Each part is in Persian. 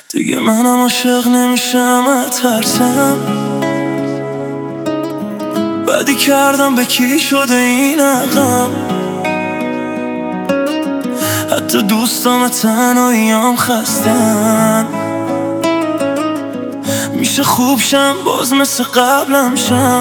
دیگه منم عاشق نمیشم از ترسم. بدی کردم به کی شده این عقم؟ حتی دوستام تنهاییام خستن. میشه خوب شم باز مثل قبلم شم.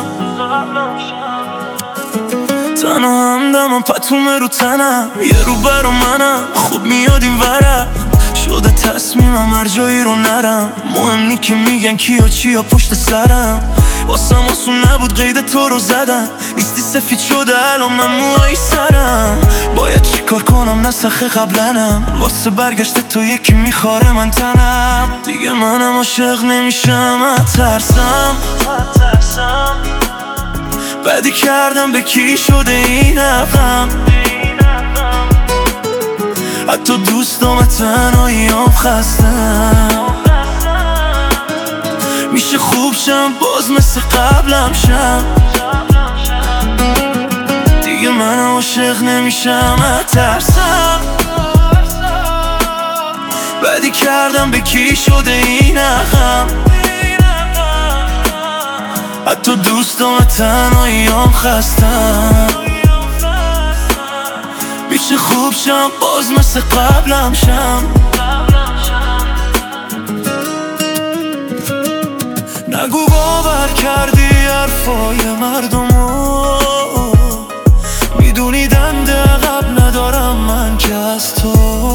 تنها همدمم پتومه رو تنم، یه رو برا منم خوب میاد این ورم. شده تصمیمم هر جایی رو نرم. مهم نی که میگن کیا چیا پشت سرم. واسم آسون نبود قید تو رو زدم. نیستی سفید شده الان من موهای سرم. باید چیکار کنم نسخه قبلنم. واسه برگشت تو یکی میخواره من تنم. دیگه منم عاشق نمیشم از ترسم. بدی کردم به کی شده این عقم؟ حتی دوستام تنهاییام خستم. میشه خوب شم باز مثل قبلم شم. دیگه من عاشق نمیشم از ترسم. بدی کردم به کی شده این عقم؟ حتی دوستام تنهاییام خستم. میشه خوب شم باز مثل قبلم شم. نگو باور کردی حرفای مردمو. میدونی دنده عقب ندارم من که از تو.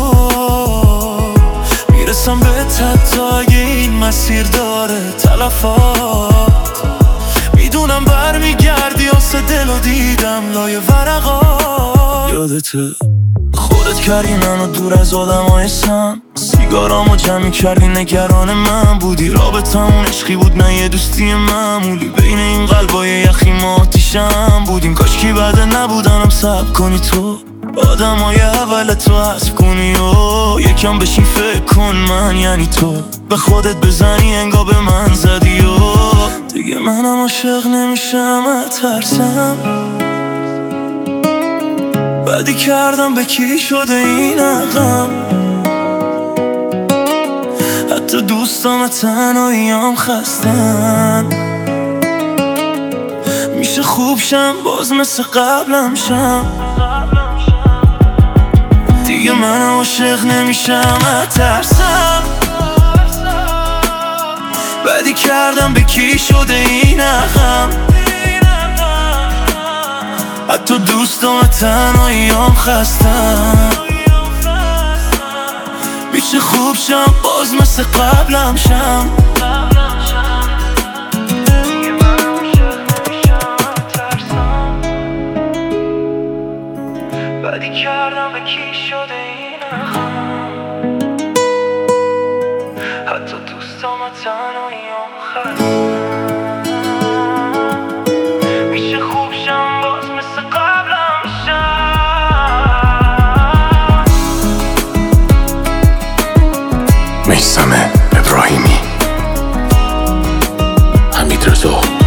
میرسم به تا اگه این مسیر داره تلفات. میدونم برمیگردی آسه دل و دیدم لای ورقات. یادته خودت کردی منو دور از آدمای سم. سیگارامو جمع کردی نگران من بودی. رابطمون عشقی بود نه یه دوستی معمولی. بین این قلبای یخی ما آتیشم بودیم. کاشکی بعده نبودنم صبر کنی تو. آدمای اول تو حذف کنی و یکم بشین فکر کن من یعنی تو. به خودت بزنی انگار به من زدی و دیگه منم عاشق نمیشم از ترسم. بدی کردم به کی شده این عقم؟ حتی دوستام تنهاییام خستن. میشه خوب شم باز مثل قبلم شم. دیگه من عاشق نمیشم از ترسم. بدی کردم به کی شده این عقم؟ حتی دوستام تنهاییام خستم. میشه خوب شم باز مثل قبلم شم. بدی کردم به کی شده این عقم؟ حتی دوستام تنهاییام خستم. میشه خوب شم باز مثل قبلم شم. میثم ابراهیمی، حمید رضا.